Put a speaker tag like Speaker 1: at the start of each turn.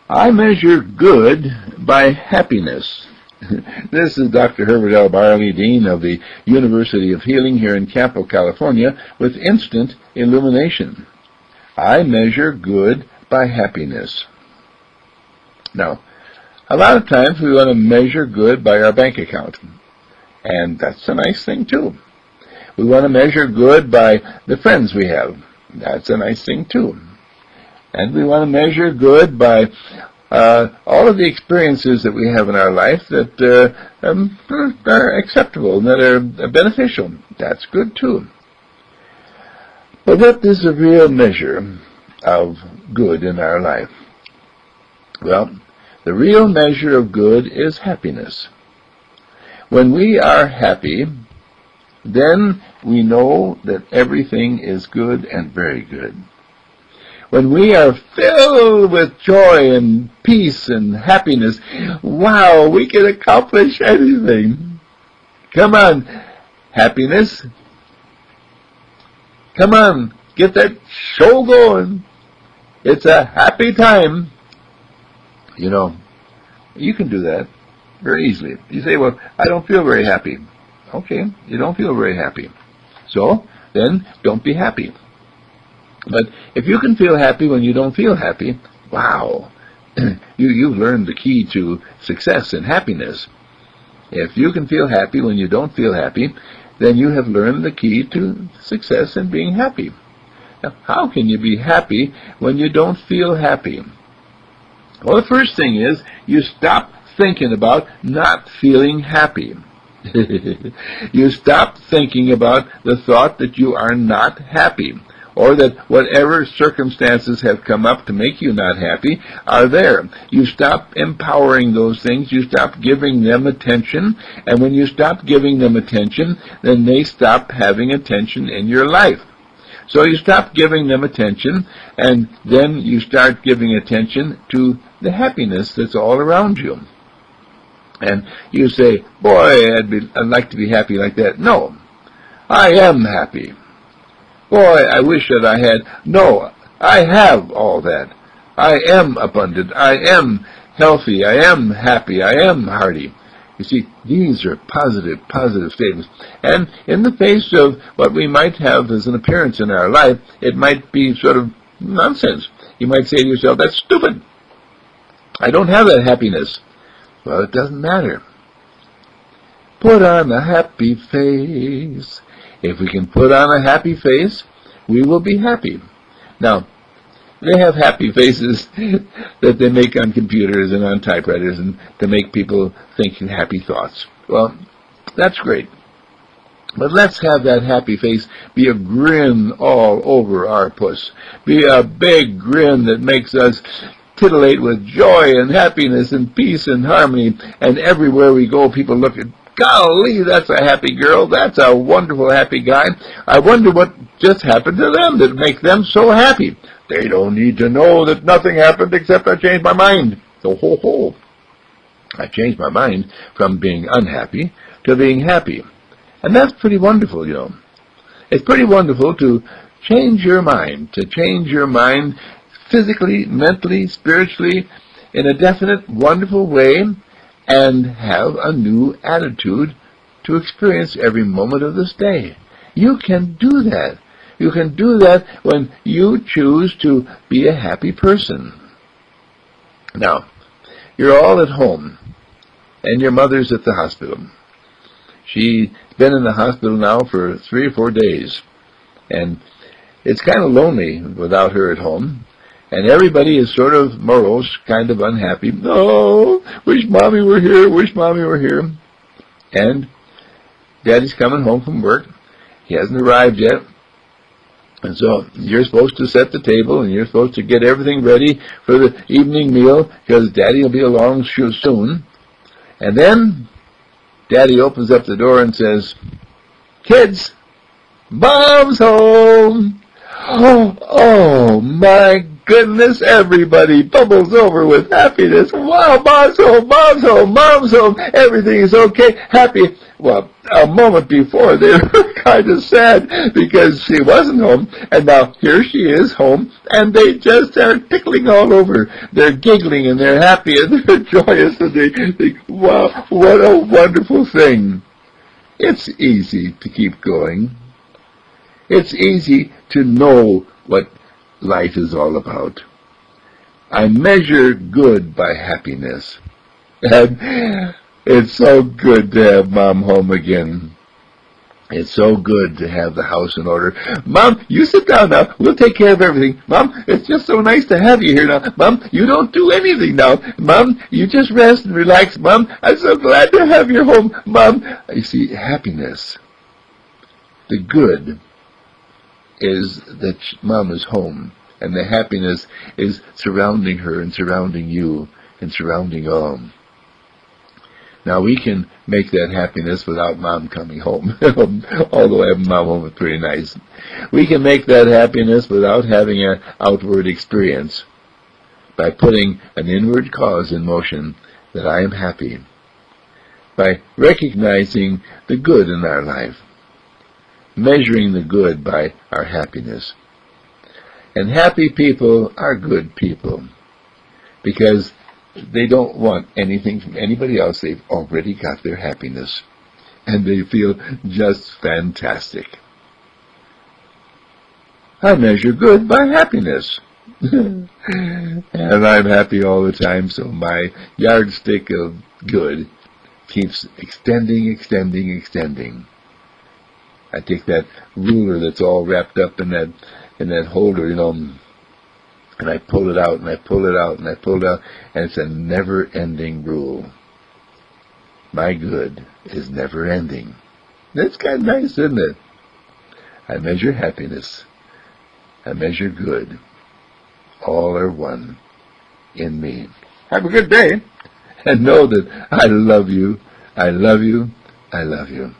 Speaker 1: I measure good by happiness. This is Dr. Herbert L. Barley, Dean of the University of Healing here in Campo, California, with instant illumination. I measure good by happiness. Now, a lot of times we want to measure good by our bank account, and that's a nice thing too. We want to measure good by the friends we have. That's a nice thing too. And we want to measure good by all of the experiences that we have in our life that are acceptable and that are beneficial. That's good too. But what is the real measure of good in our life? Well, the real measure of good is happiness. When we are happy, then we know that everything is good and very good. When we are filled with joy and peace and happiness, wow, we can accomplish anything. Come on, happiness. Come on, get that show going. It's a happy time. You know, you can do that very easily. You say, well, I don't feel very happy. Okay, you don't feel very happy. So, then, don't be happy. But if you can feel happy when you don't feel happy, wow, you've learned the key to success and happiness. If you can feel happy when you don't feel happy, then you have learned the key to success and being happy. Now, how can you be happy when you don't feel happy? Well, the first thing is you stop thinking about not feeling happy. You stop thinking about the thought that you are not happy, or that whatever circumstances have come up to make you not happy are there. You stop empowering those things. You stop giving them attention. And when you stop giving them attention, then they stop having attention in your life. So you stop giving them attention, and then you start giving attention to the happiness that's all around you. And you say, boy, I'd like to be happy like that. No, I am happy. Boy, I wish that I had. No, I have all that. I am abundant. I am healthy. I am happy. I am hearty. You see, these are positive statements. And in the face of what we might have as an appearance in our life, it might be sort of nonsense. You might say to yourself, that's stupid. I don't have that happiness. Well, it doesn't matter. Put on a happy face. If we can put on a happy face, we will be happy. Now, they have happy faces that they make on computers and on typewriters and to make people think happy thoughts. Well, that's great. But let's have that happy face be a grin all over our puss. Be a big grin that makes us titillate with joy and happiness and peace and harmony. And everywhere we go, people look at, golly, that's a happy girl. That's a wonderful happy guy. I wonder what just happened to them that make them so happy. They don't need to know that nothing happened except I changed my mind. So, ho. I changed my mind from being unhappy to being happy. And that's pretty wonderful, you know. It's pretty wonderful to change your mind physically, mentally, spiritually, in a definite, wonderful way, and have a new attitude to experience every moment of this day. You can do that. You can do that when you choose to be a happy person. Now, you're all at home, and your mother's at the hospital. She's been in the hospital now for 3 or 4 days, and it's kind of lonely without her at home. And everybody is sort of morose, kind of unhappy. Oh, wish Mommy were here, wish Mommy were here. And Daddy's coming home from work. He hasn't arrived yet. And so you're supposed to set the table, and you're supposed to get everything ready for the evening meal, because Daddy will be along soon. And then Daddy opens up the door and says, "Kids, Mom's home." Oh my goodness, everybody bubbles over with happiness. Wow, mom's home, mom's home, mom's home, everything is okay, happy. Well, a moment before they were kind of sad because she wasn't home, and now here she is home, and they just are tickling all over. They're giggling and they're happy and they're joyous and they think, wow, what a wonderful thing. It's easy to keep going. It's easy to know what life is all about. I measure good by happiness. And it's so good to have Mom home again. It's so good to have the house in order. Mom, you sit down now. We'll take care of everything. Mom, it's just so nice to have you here now. Mom, you don't do anything now. Mom, you just rest and relax. Mom, I'm so glad to have you home. Mom, you see, happiness, the good, is that Mom is home. And the happiness is surrounding her and surrounding you and surrounding all. Now, we can make that happiness without Mom coming home, although having Mom home is pretty nice. We can make that happiness without having an outward experience by putting an inward cause in motion that I am happy, by recognizing the good in our life, measuring the good by our happiness. And happy people are good people because they don't want anything from anybody else. They've already got their happiness, and they feel just fantastic. I measure good by happiness. And I'm happy all the time, so my yardstick of good keeps extending. I take that ruler that's all wrapped up in that holder, and I pull it out, and I pull it out, and I pull it out, and it's a never-ending rule. My good is never-ending. That's kind of nice, isn't it? I measure happiness. I measure good. All are one in me. Have a good day, and know that I love you, I love you, I love you.